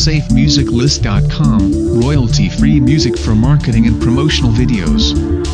safemusiclist.com, royalty-free music for marketing and promotional videos.